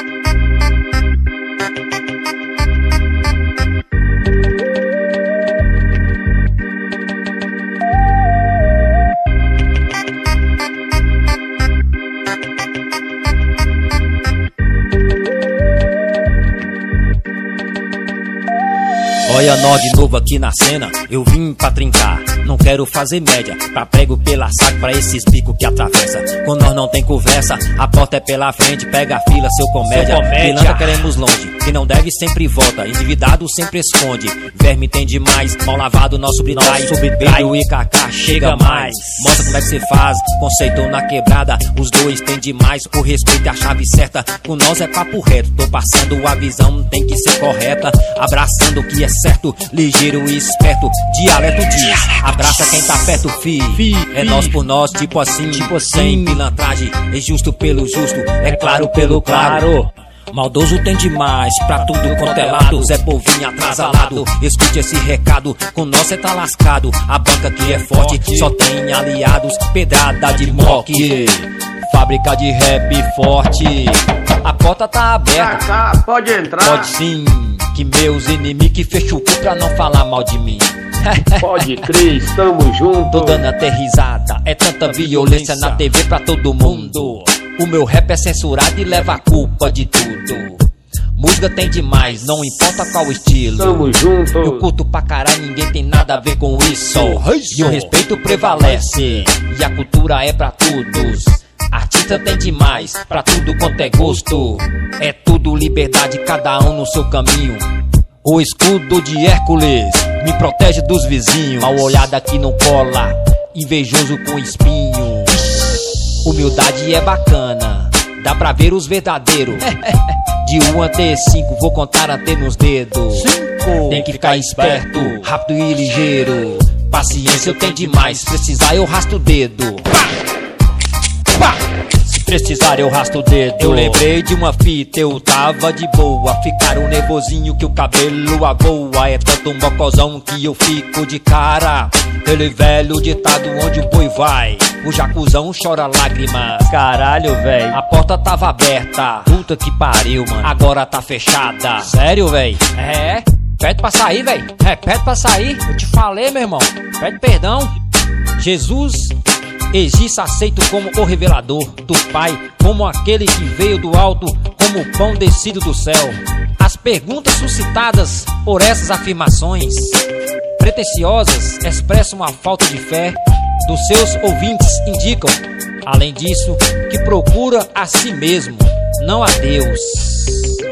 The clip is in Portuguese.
Olha nós de novo aqui na cena, eu vim pra trincar. Não quero fazer média, pra prego pela saco pra esses bicos que atravessa. Com nós não tem conversa, a porta é pela frente, pega a fila, seu comédia. Pilantra queremos longe, que não deve sempre volta, endividado sempre esconde. Verme tem demais, mal lavado nosso britrai. Beijo e cacá chega mais. Mostra como é que cê faz, conceito na quebrada. Os dois tem demais, o respeito é a chave certa. Com nós é papo reto, tô passando a visão, tem que ser correta. Abraçando o que é certo, ligeiro e esperto. Dialeto diz, abraça quem tá perto, fi. É nós por nós, tipo assim. Sem pilantragem, é justo pelo justo, é claro pelo claro. Maldoso tem demais, pra tudo quanto é lado. Zé Povinho atrasalado, escute esse recado. Com nós cê tá lascado, a banca que é forte só tem aliados, pedrada de moque. Fábrica de rap forte, a porta tá aberta. Cacá, pode entrar. Pode sim, que meus inimigos fecham o cu pra não falar mal de mim. Pode crer, estamos juntos. Tô dando até risada, é tanta violência na TV pra todo mundo. O meu rap é censurado e leva a culpa de tudo. Música tem demais, não importa qual estilo. Tamo junto. Eu curto pra caralho, ninguém tem nada a ver com isso. E o respeito prevalece, e a cultura é pra todos. Artista tem demais, pra tudo quanto é gosto. É tudo liberdade, cada um no seu caminho. O escudo de Hércules me protege dos vizinhos. Mal olhada aqui não cola, invejoso com espinho. Humildade é bacana, dá pra ver os verdadeiros. De 1 até 5, vou contar até nos dedos. 5. Tem que ficar esperto, rápido e ligeiro. Paciência eu tenho demais, se precisar eu rasto o dedo. Pá! Se precisar eu rasto o dedo. Eu lembrei de uma fita, eu tava de boa. Ficaram nervosinho que o cabelo avoa. É tanto mocozão que eu fico de cara. Aquele velho ditado onde o boi vai, o jacuzão chora lágrimas. Caralho, véi, a porta tava aberta. Puta que pariu, mano, agora tá fechada. Sério, véi? É? Pede pra sair, véi. É, pede pra sair. Eu te falei, meu irmão. Pede perdão. Jesus existe aceito como o revelador do Pai, como aquele que veio do alto, como o pão descido do céu. As perguntas suscitadas por essas afirmações pretensiosas expressam a falta de fé dos seus ouvintes, indicam, além disso, que procura a si mesmo, não a Deus.